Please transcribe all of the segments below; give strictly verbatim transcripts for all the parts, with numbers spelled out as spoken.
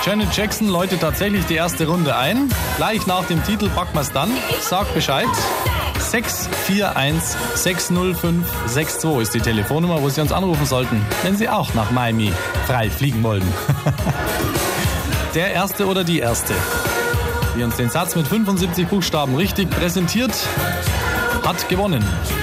Janet Jackson läutet tatsächlich die erste Runde ein. Gleich nach dem Titel packen wir es dann. Sag Bescheid. sechs vier eins sechs null fünf sechs zwei ist die Telefonnummer, wo Sie uns anrufen sollten, wenn Sie auch nach Miami frei fliegen wollen. Der Erste oder die Erste, die uns den Satz mit fünfundsiebzig Buchstaben richtig präsentiert, hat gewonnen.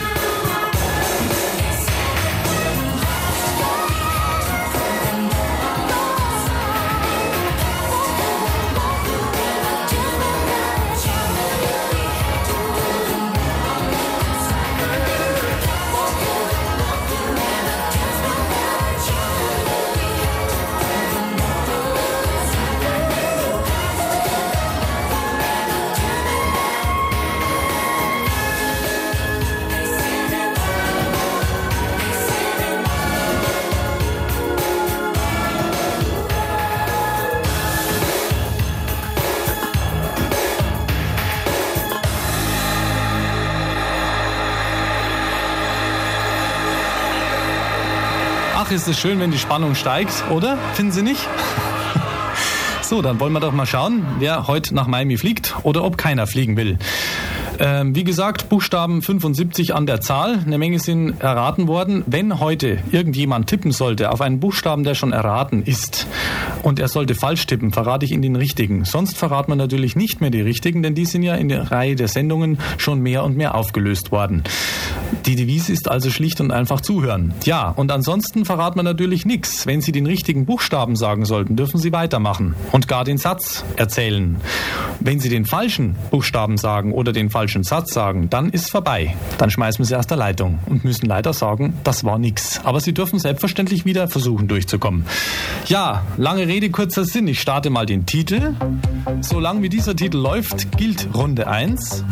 Ach, ist es schön, wenn die Spannung steigt, oder? Finden Sie nicht? So, dann wollen wir doch mal schauen, wer heute nach Miami fliegt oder ob keiner fliegen will. Ähm, wie gesagt, Buchstaben fünfundsiebzig an der Zahl. Eine Menge sind erraten worden. Wenn heute irgendjemand tippen sollte auf einen Buchstaben, der schon erraten ist, und er sollte falsch tippen, verrate ich Ihnen den richtigen. Sonst verraten wir natürlich nicht mehr die richtigen, denn die sind ja in der Reihe der Sendungen schon mehr und mehr aufgelöst worden. Die Devise ist also schlicht und einfach zuhören. Ja, und ansonsten verraten wir natürlich nichts. Wenn Sie den richtigen Buchstaben sagen sollten, dürfen Sie weitermachen und gar den Satz erzählen. Wenn Sie den falschen Buchstaben sagen oder den falschen Satz sagen, dann ist vorbei. Dann schmeißen wir Sie aus der Leitung und müssen leider sagen, das war nix. Aber Sie dürfen selbstverständlich wieder versuchen durchzukommen. Ja, lange Rede, kurzer Sinn. Ich starte mal den Titel. Solange wie dieser Titel läuft, gilt Runde eins.